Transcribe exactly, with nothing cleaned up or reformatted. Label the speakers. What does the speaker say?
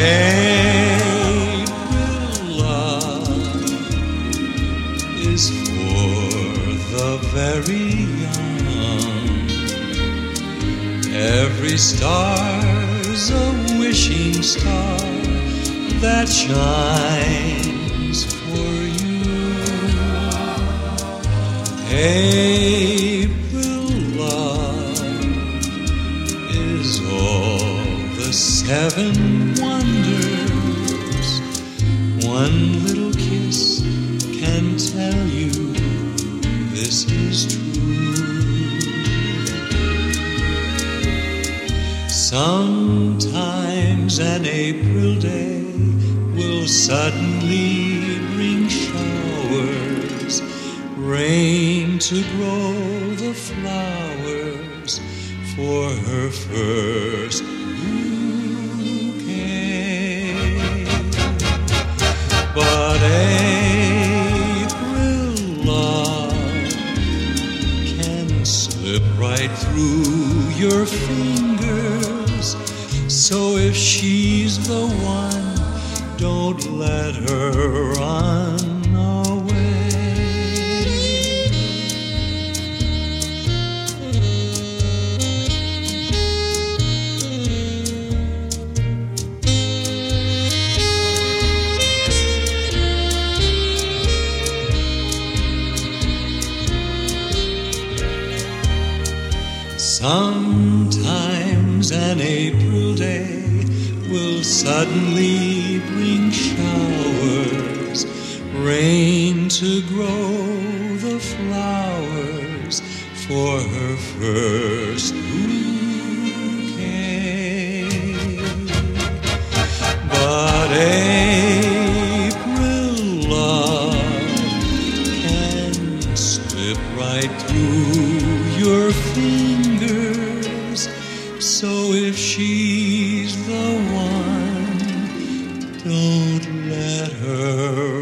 Speaker 1: April love is for the very young. Every star's a wishing star that shines for you. April love is all the seven wonders. One little kiss can tell you this is true. Sometimes an April day will suddenly bring showers, rain to grow the flowers for her first bouquet. But April love can slip right through your fingers. So if she's the one, don't let her run away. Sometimes an April day will suddenly bring showers, rain to grow the flowers for her first bouquet. But April love can slip right through your fingers. So if she's the one, don't let her